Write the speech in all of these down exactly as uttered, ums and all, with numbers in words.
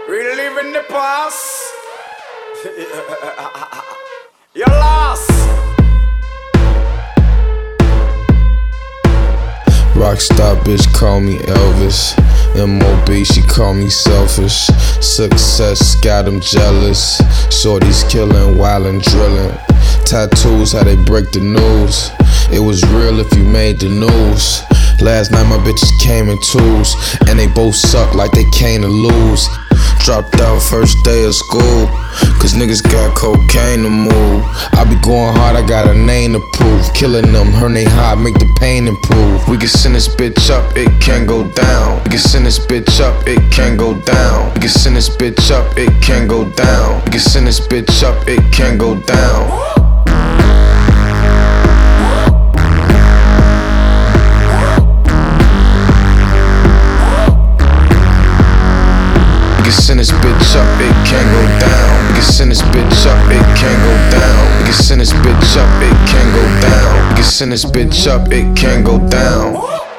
Reliving the past. You're lost. Rockstar bitch call me Elvis. M O B she call me selfish. Success got them jealous. Shorties killing, wildin' drilling. Tattoos how they break the news. It was real if you made the news. Last night my bitches came in twos, and they both suck like they came to lose. Dropped out first day of school, cause niggas got cocaine to move. I be going hard, I got a name to prove. Killing them, her they hot, make the pain improve. We can send this bitch up, it can go down. We can send this bitch up, it can go down. We can send this bitch up, it can go down. We can send this bitch up, it can go down. Send this bitch up, it can go down. We can send this bitch up, it can go down. We can send this bitch up, it can go down. We can send this bitch up, it can go down.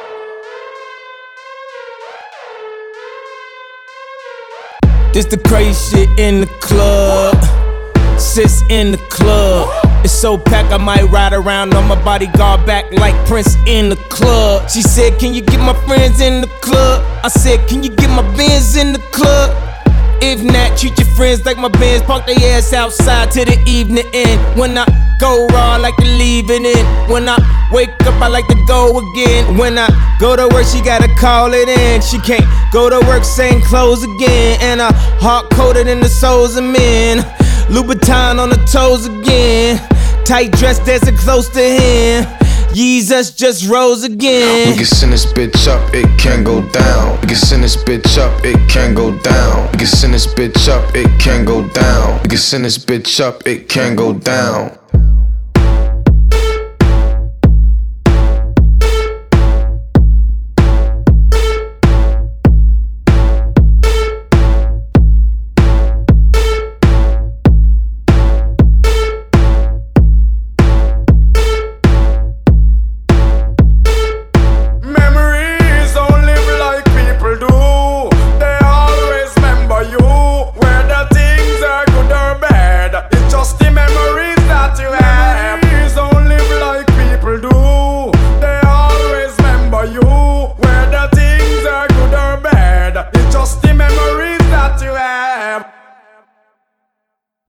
This the crazy shit in the club. Sis in the club. It's so packed I might ride around on my bodyguard back like Prince in the club. She said, can you get my friends in the club? I said, can you get my Benz in the club? If not, treat your friends like my Benz. Park their ass outside till the evening end. When I go raw, I like to leave it in. When I wake up, I like to go again. When I go to work, she gotta call it in. She can't go to work, same clothes again. And I hard coated in the soles of men. Louboutin on the toes again. Tight dress dancing close to him. Yeezus just rose again. We can send this bitch up, it can go down. We can send this bitch up, it can go down. We can send this bitch up, it can go down. We can send this bitch up, it can go down. You